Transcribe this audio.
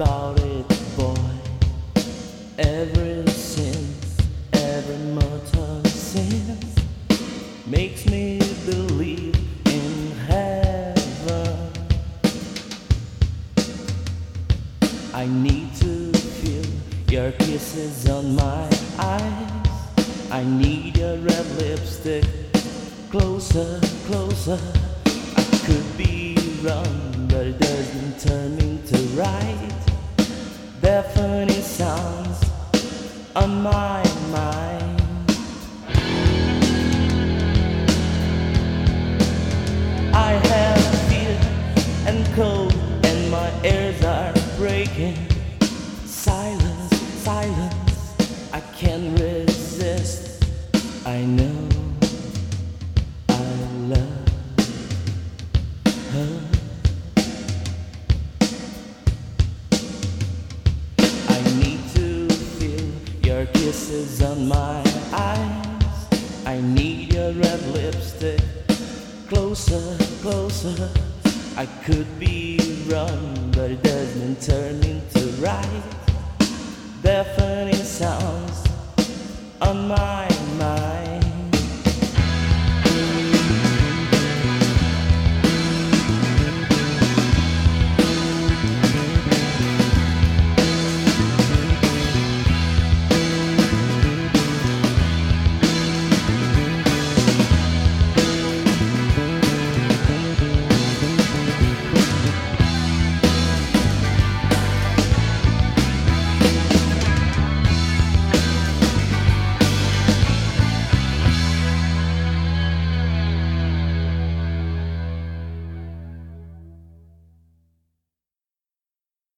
about it, boy. Every sin, every mortal sin makes me believe in heaven. I need to feel your kisses on my eyes. I need your red lipstick closer, closer. I could be wrong, but it doesn't turn me to right. Deafening sounds on my mind. I have fear and cold, and my ears are breaking. Silence, silence, I can't resist. I know I love her. I need to feel your kisses on my eyes. I need your red lipstick closer, closer. I could be wrong, but it doesn't turn into right. Deafening sounds on my mind.